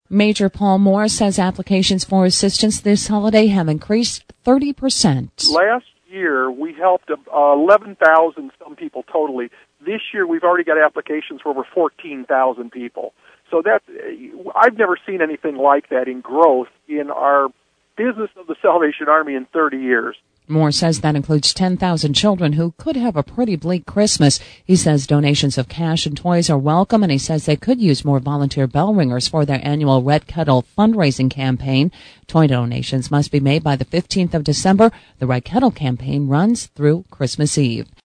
Major Paul Moore says applications for assistance this holiday have increased 30%. Last year, we helped 11,000 some people totally. This year, we've already got applications for over 14,000 people. So I've never seen anything like that in growth in our business of the Salvation Army in 30 years. Moore says that includes 10,000 children who could have a pretty bleak Christmas. He says donations of cash and toys are welcome, and he says they could use more volunteer bell ringers for their annual Red Kettle fundraising campaign. Toy donations must be made by the 15th of December. The Red Kettle campaign runs through Christmas Eve.